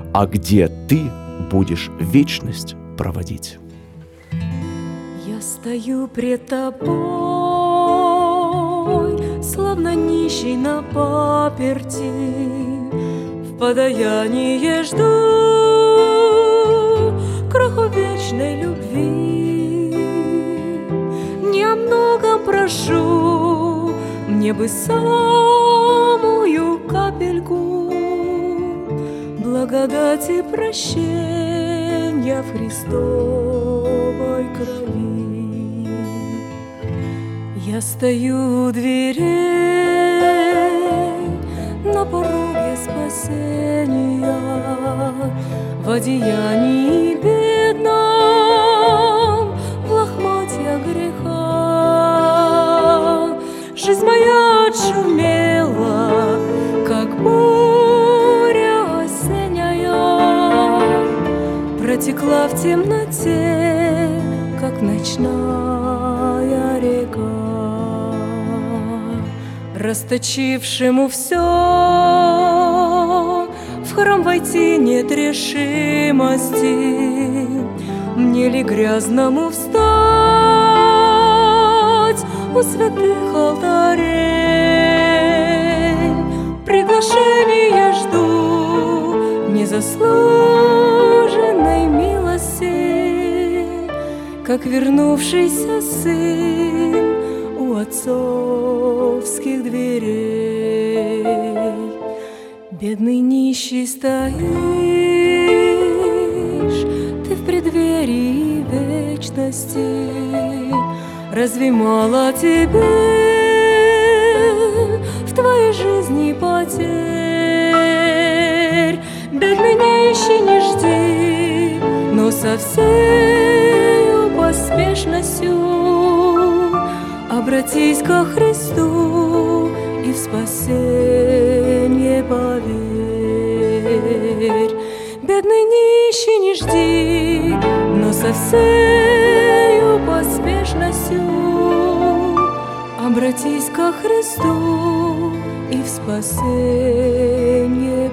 а где ты будешь вечность проводить. Я стою пред тобой, словно нищий на паперти, в подаяние жду кроху вечной любви. Не о многом прошу, мне бы самую капельку благодати прощения в Христовой крови. Я стою у дверей на пороге спасения, в одеянии бедном, в лохмотьях греха. Жизнь моя отшумела, как буря осенняя, протекла в темноте, как ночная река. Расточившему все в храм войти нет решимости. Мне ли грязному встать у святых алтарей? Приглашения жду незаслуженной милости, как вернувшийся сын у отцовских дверей. Бедный нищий стоишь ты в преддверии вечности. Разве мало тебе в твоей жизни потерь? Бедный нищий, не жди, но со всею поспешностью обратись ко Христу и в спасение поверь. Бедный нищий, не жди, но со всею поспешностью обратись ко Христу и в спасение